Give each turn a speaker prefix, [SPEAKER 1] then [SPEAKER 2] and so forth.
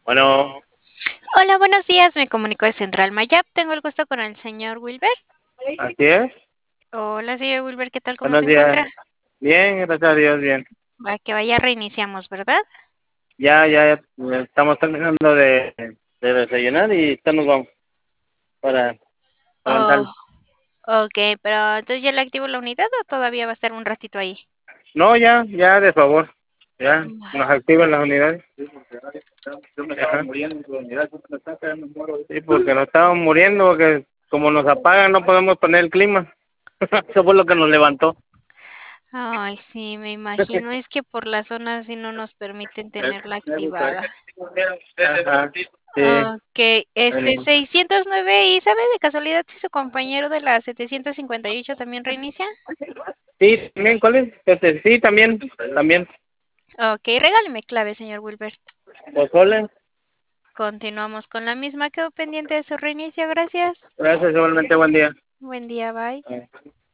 [SPEAKER 1] Bueno,
[SPEAKER 2] Hola, buenos días. Me comunico de Central Mayap. Tengo el gusto con el señor Wilber.
[SPEAKER 1] así es.
[SPEAKER 2] Hola, señor Wilber. ¿Qué tal? ¿Cómo
[SPEAKER 1] Buenos
[SPEAKER 2] se
[SPEAKER 1] días.
[SPEAKER 2] encuentra?
[SPEAKER 1] Bien, gracias a Dios, bien.
[SPEAKER 2] Va, que vaya, reiniciamos, ¿verdad?
[SPEAKER 1] Ya estamos terminando de desayunar y ya nos vamos para
[SPEAKER 2] Oh,
[SPEAKER 1] avanzar.
[SPEAKER 2] ok, pero entonces ya le activo la unidad o todavía va a estar un ratito ahí.
[SPEAKER 1] No, ya, de favor. Ya, nos
[SPEAKER 2] Va.
[SPEAKER 1] activan las unidades. Ajá. Sí, porque nos estamos muriendo, porque como nos apagan no podemos poner el clima. Eso fue lo que nos levantó.
[SPEAKER 2] Ay, sí, me imagino. Es que por la zona sí no nos permiten tenerla activada.
[SPEAKER 1] Ajá, sí.
[SPEAKER 2] Ok, 609. ¿Y sabe de casualidad si su compañero de la 758 también reinicia?
[SPEAKER 1] Sí, también, ¿cuál es? Sí, también.
[SPEAKER 2] Ok, regáleme clave, señor Wilbert.
[SPEAKER 1] Pozole.
[SPEAKER 2] Continuamos con la misma. Quedo pendiente de su reinicio. Gracias.
[SPEAKER 1] Gracias, igualmente, buen día.
[SPEAKER 2] Buen día, bye.